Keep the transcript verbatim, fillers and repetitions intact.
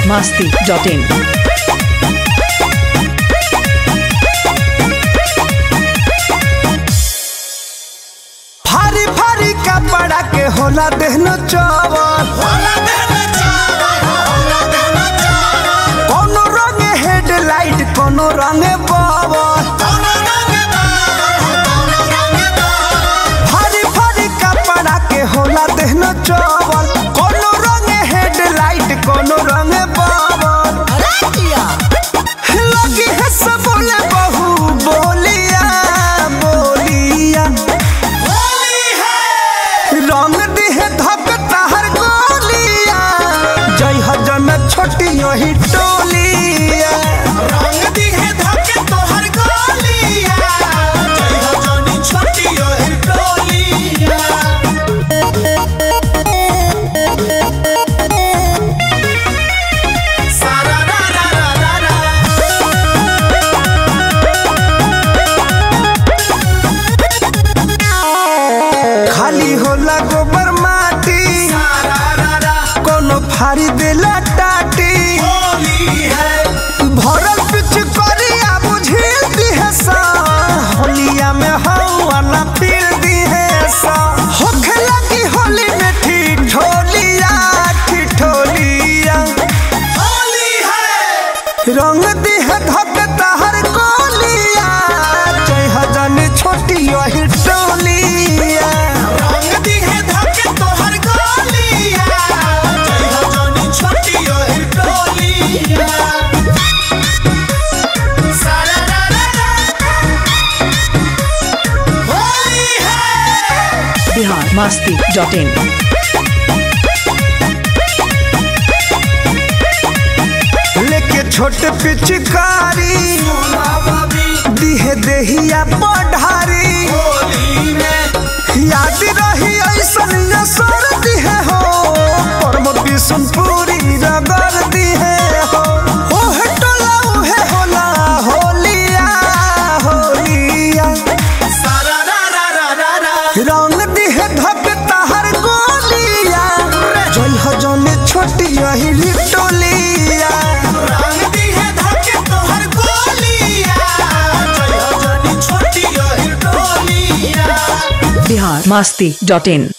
masti dot in. भारी भारी कपड़ा के होला देहनो चावल, कोनो रंग हेडलाइट कोनो रंग बावल। भारी भारी कपड़ा के होला देहनो चावल, कोनो रंग हेडलाइट कोनो रंग बावल। लगी है सब बोले बहू बोलिया बोलिया, रंग दिहे धक ताहर गोलिया, जय हजन छोटी यही टोलिया। रंग दिहे धक तोहर गोलिया, जय हजन छोटी यही टोलिया। सारा रा रा रा रा रा, खाली होला गोबर माटी, कोनो फारी देला टाटी। भरल पिछ करिया बुझिल दिहे सा, होलिया में हवा ना फिर दिहे सा। होखे लगी होली में ठिठोलिया ठिठोलिया, रंग दिहे धक ताहर गोलिया, जय हजन छोटी यही टोलिया। रंग दिहे धक तोहर गोलिया, जय हजन छोटी यही टोलिया। सारा रा रा रा, होली है। Bihar masti dot in. लेके छोट पिचकारी, दिहे देहिया पढ़ारी। याद रही ऐसन असर दिहे हो, परम बिशुनपुरी रगड़ दिहे हो। ओहे टोला उहे होला होलिया होलिया। सारा रा रा रा रा रा, रंग दिहे धक ताहर गोलिया, जय हजन छोटी यही टोलिया। रंग दिहे धक तोहर गोलिया, जय हजन छोटी यही टोलिया। Bihar masti dot in.